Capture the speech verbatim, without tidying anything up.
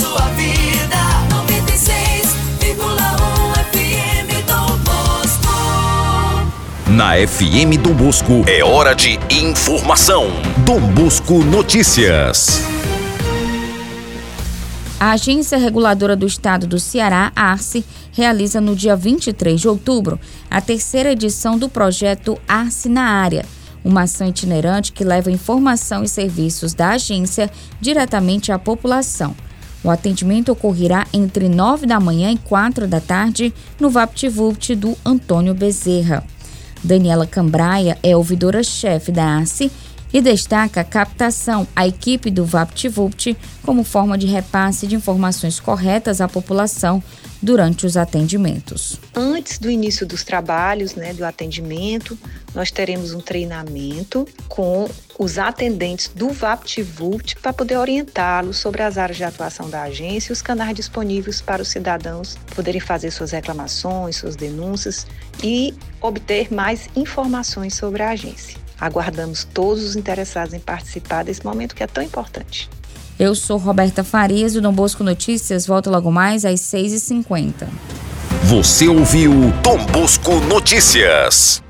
sua vida. noventa e seis vírgula um F M Dom Bosco. Na F M Dom Bosco é hora de informação. Dom Bosco Notícias. A Agência Reguladora do Estado do Ceará, ARCE, realiza no dia vinte e três de outubro a terceira edição do projeto ARCE na Área, uma ação itinerante que leva informação e serviços da agência diretamente à população. O atendimento ocorrerá entre nove da manhã e quatro da tarde no VaptVupt do Antônio Bezerra. Daniela Cambraia é ouvidora-chefe da ARCE e destaca a captação à equipe do VaptVupt como forma de repasse de informações corretas à população durante os atendimentos. Antes do início dos trabalhos, né, do atendimento, nós teremos um treinamento com os atendentes do VaptVupt para poder orientá-los sobre as áreas de atuação da agência e os canais disponíveis para os cidadãos poderem fazer suas reclamações, suas denúncias e obter mais informações sobre a agência. Aguardamos todos os interessados em participar desse momento que é tão importante. Eu sou Roberta Farias, do Dom Bosco Notícias. Volto logo mais às seis e cinquenta. Você ouviu Dom Bosco Notícias.